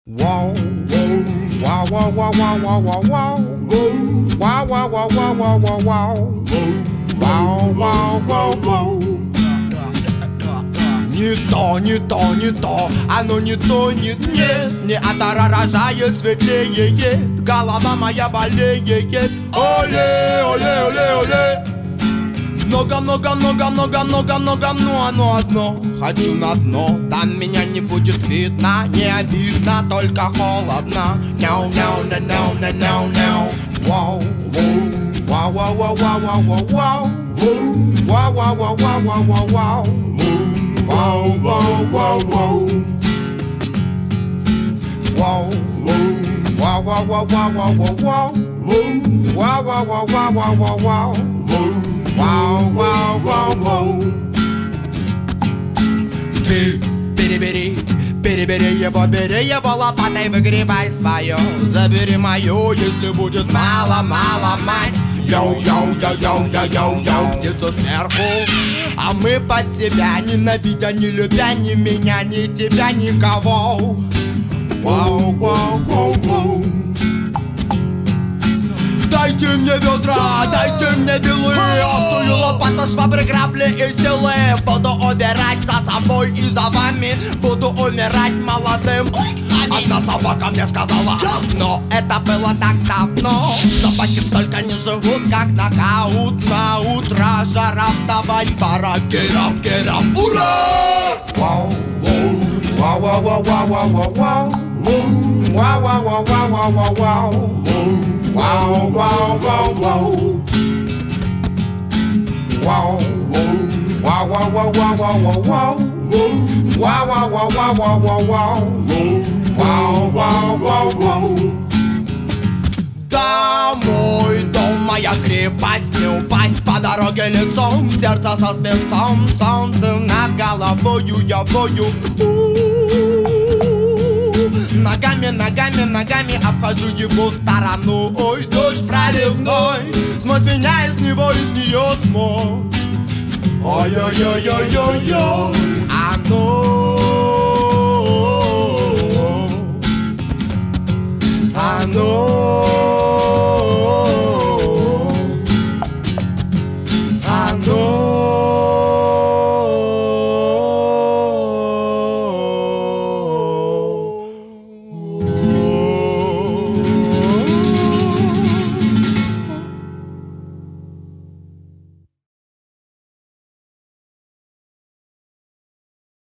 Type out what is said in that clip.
Wow, wow, wow, wow, wow, wow, wow, wow, wow, wow, wow, wow, wow, wow, wow, wow, wow, wow. Не то, не то, не то, оно не то, нет, нет. Не атара рожает, светлеет, голова моя болеет. Оле, оле, оле, оле. Много, много, много, много, много, много, но оно одно. Хочу на дно, там меня не будет видно, не обидно, только холодно. Няу, няу, на, няу, на, няу, няу. Вау, вау, вау, вау, вау, вау, вау, вау. Вау, вау, вау, вау, вау, вау, вау. Вау, вау, вау, вау. Вау, вау, вау, вау, вау, вау, вау, вау. Вау, вау, вау, вау, вау, вау, вау. Вау, вау, вау, вау. Ты перебери, перебери его лопатой, выгребай свое. Забери мою, если будет мало, мало, мать. Йоу, йоу, йоу, йоу, йоу, йоу, йоу. Птицу сверху, а мы под тебя, ненавидя, не любя ни меня, ни тебя, никого. Вау, вау, вау, вау. Дайте мне ведра, дайте мне вилы, острую лопату, швабры, грабли и силы. Буду убирать за собой и за вами, буду умирать молодым. Одна собака мне сказала, но это было так давно. Собаки столько не живут, как нокаут. На утро жара, вставать пора. Get up, get up, ура! Вау, вау, вау, вау, вау, вау, вау, вау. Вау, вау, вау, вау, вау, вау, вау. Wow, wow, wow, wow. Wow, wow, wow, wow, wow, wow, wow, wow. Wow, wow, wow, wow, wow, wow, wow. Wow, wow, wow, wow. Да, мой дом, моя крепость, не упасть по дороге лицом. Сердце со свинцом, солнце над головою, я вою. Ногами, ногами, ногами обхожу его сторону. Ой, дождь проливной, смочь меня из него, из нее смог. Ой-ой-ой-ой-ой-ой. Оно